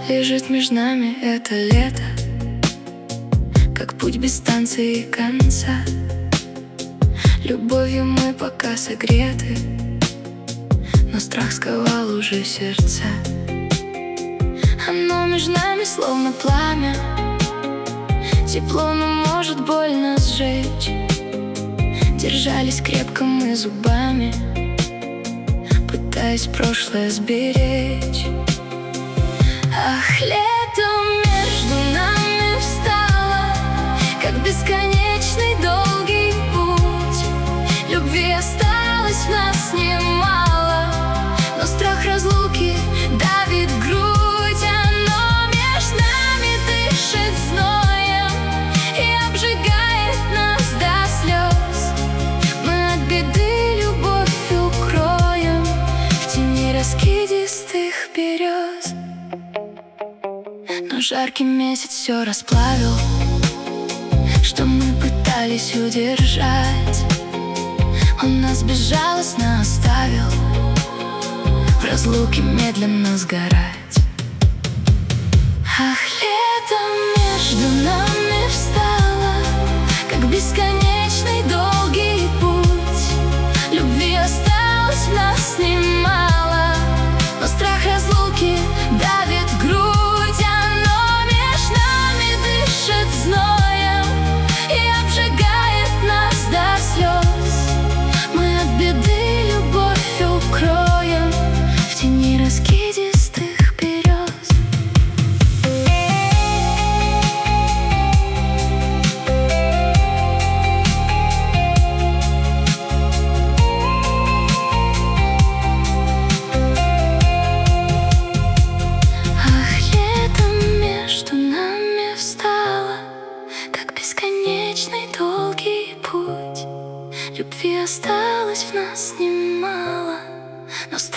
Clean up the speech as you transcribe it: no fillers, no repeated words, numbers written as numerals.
Лежит между нами это лето, как путь без станции и конца. Любовью мы пока согреты, но страх сковал уже сердца. Оно между нами словно пламя, тепло, но может больно сжечь. Держались крепко мы зубами, пытаясь прошлое сберечь. Ах, летом между нами встало, как бесконечный долгий путь. Любви осталось в нас немало, но страх разлуки давит грудь. Оно между нами дышит зноем и обжигает нас до слез. Мы от беды любовь укроем в тени раскидистых берез. Но жаркий месяц все расплавил, что мы пытались удержать. Он нас безжалостно оставил в разлуке медленно сгорать. Ах, летом между нами встало, как бесконечный долгий путь. Любви осталось в нас немало, но страх разлуки давит грудь. Зноем и обжигает нас до слез. Мы от беды любовь укроем в тени раскидистых берез. Ах, летом между нами встало, как бесконечный долгий путь. Любви осталось в нас немало, но